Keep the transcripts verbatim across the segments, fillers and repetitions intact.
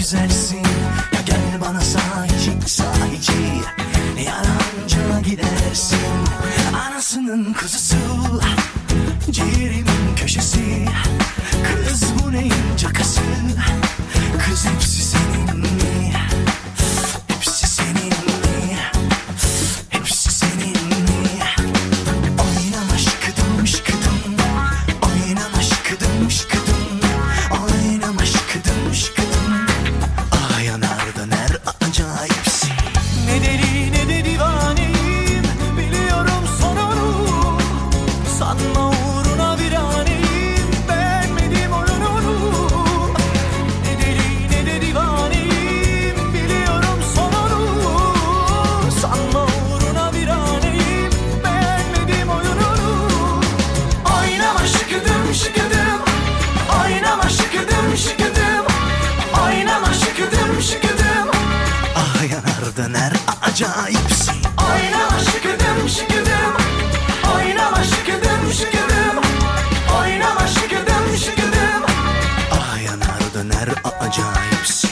güzelsin. Ya gel bana sahici sahici, yalanca gidersin. Anasının kuzusu, ciğerimin köşesi. Kız bu neyin cakası? Kız hepsi senin mi? Hepsi senin mi? Hepsi senin mi? Oynama şıkıdım şıkıdım, oynama şıkıdım şıkıdım, oynama şıkıdım şıkıdım. Ah yanar döner acayipsin. Ne deli ne de divaneyim, biliyorum sonunu. Sanma uğruna viraneyim, beğenmedim oyununu. Ne deli ne de divaneyim, biliyorum sonunu. Sanma uğruna viraneyim, beğenmedim oyununu. Oynama şıkıdım şıkıdım, oynama şıkıdım şıkıdım, oynama şıkıdım şıkıdım. Ah yanar döner acayipsin. Oynama şıkıdım şıkıdım, oynama şıkıdım şıkıdım, oynama şıkıdım şıkıdım. Ah yanar döner acayipsin.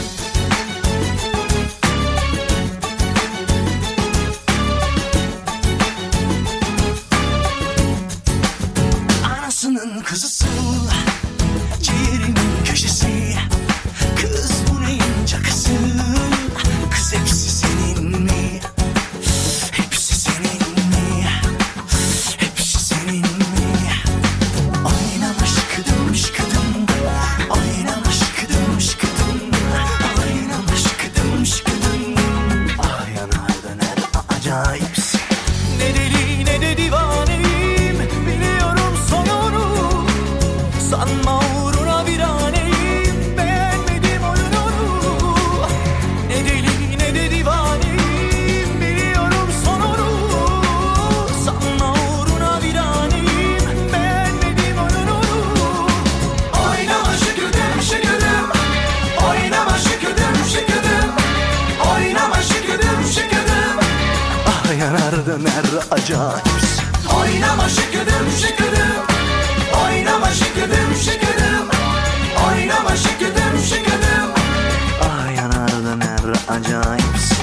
Anasının kuzusu, ciğerimin köşesi. Kız bu neyin cakası? Kız hepsi senin mi? Hepsi senin mi? Hepsi senin mi? Oynama şıkıdım şıkıdım, oynama şıkıdım şıkıdım, oynama şıkıdım şıkıdım. Ah yanar döner acayipsin. Ne deli ne de divaneyim, biliyorum sonunu. Sanma uğruna viraneyim, beğenmedim oyununu. Ne deli ne de divaneyim, biliyorum sonunu. Sanma uğruna viraneyim, beğenmedim oyununu. Oynama şıkıdım şıkıdım, oynama şıkıdım şıkıdım, oynama şıkıdım şıkıdım. Ah yanar döner acayipsin. Oynama şıkıdım şıkıdım, oynama şıkıdım şıkıdım, oynama şıkıdım şıkıdım. Ah yanar döner acayipsin.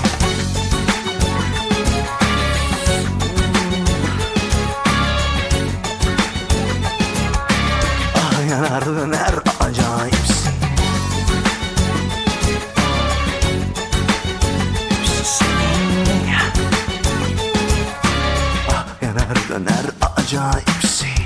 Ah yanar döner acayipsin. Hepsi senin mi? Ah yanar döner acayipsin.